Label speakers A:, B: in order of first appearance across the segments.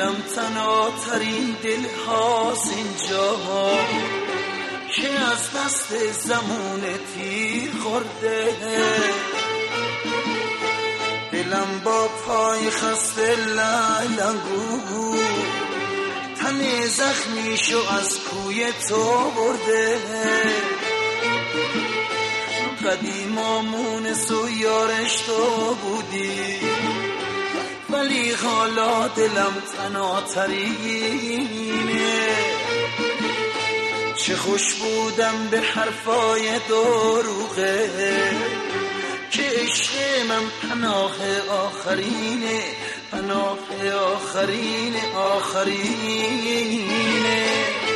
A: دلم تناترین دل هاست اینجا که از دست زمان تیر خورده. دلم با پای خسته لنگو تن زخمیشو از کوی تو برده. قدیما مونس و یارش تو بودی ولی حالا دلم تناترینه. چه خوش بودم به حرفای دروغه که عشق من پناه آخرینه، پناه آخرینه.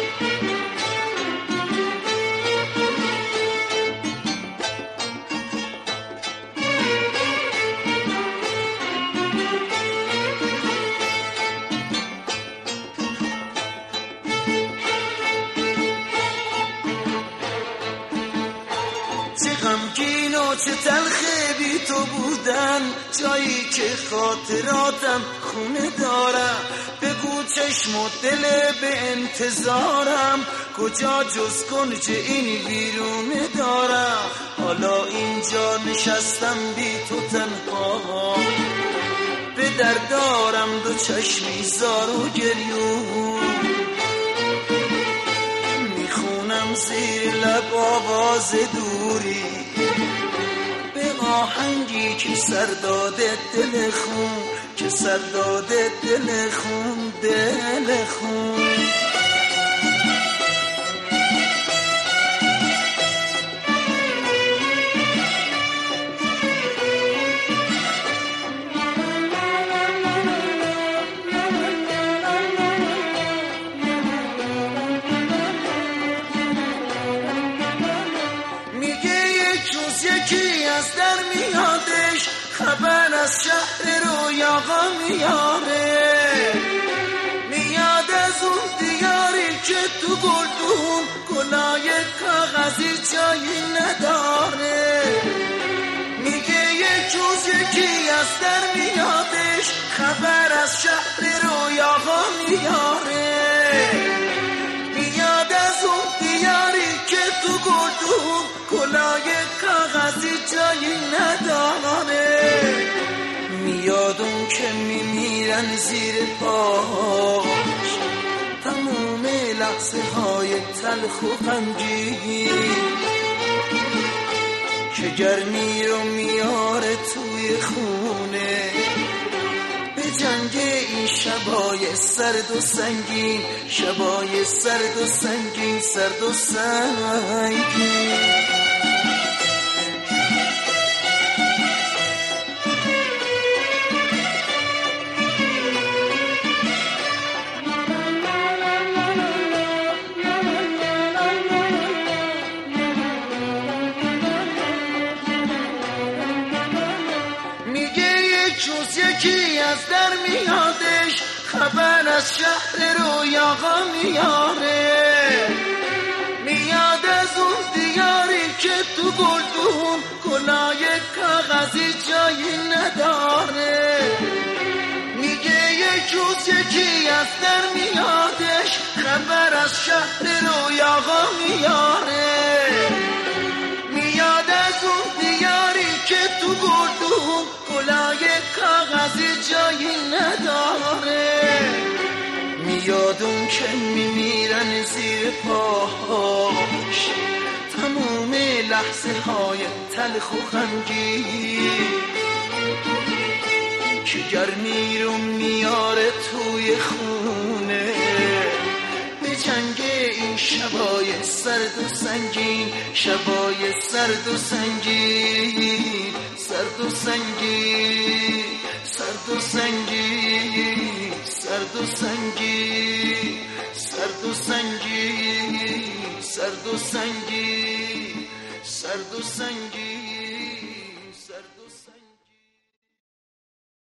A: چه غمگین و چه تلخه بی تو بودن، جایی که خاطراتم خونه دارم. بگو چشم و دل به انتظارم، کجا جز کنج این ویرونه دارم. حالا اینجا نشستم بی تو تنها، به در دارم دو چشمی زار و گریون. میخونم زیر لب آواز دوری به آهنگی که سر داده دل خون، که سر داده دل خون، دل خون. یکی از در میادش، خبر از شهر رویاها میاره. میاد از اون دیاری که تو گلدون گلای کاغذی جایی نداره. میگه یک روز یکی از در میادش، خبر از شهر رویاها میاره. میاد از اون دیاری که تو گلدون گلای کاغذی جایی نداره. میاد اون که میمیرن زیر پاش تموم لحظه های تلخ و غمگین، که گرمی رو میاره توی خونه به جنگ این شبای سرد و سنگین، شبای سرد و سنگین، سرد و سنگین. روز یکی از در میادش، خبر از شهر رویاها میاره. میاد از اون دیاری که تو گلدون گلای کاغذی جایی نداره. میگه یک روز یکی از در میادش، خبر از شهر رویاها میاره. میاد از اون دیاری که تو گلدون گلای کاغذی جایی نداره. میاد اون که میمیرن زیر پاش تموم لحظه های تلخ و غمگین، که گرمی رو میاره توی خونه به جنگ این شبای سرد و سنگین، شبای سرد و سنگین، سرد و سنگین، سرد و سنگین، سرد و سنگین، سرد و سنگین، سرد و سنگین، سرد و سنگین.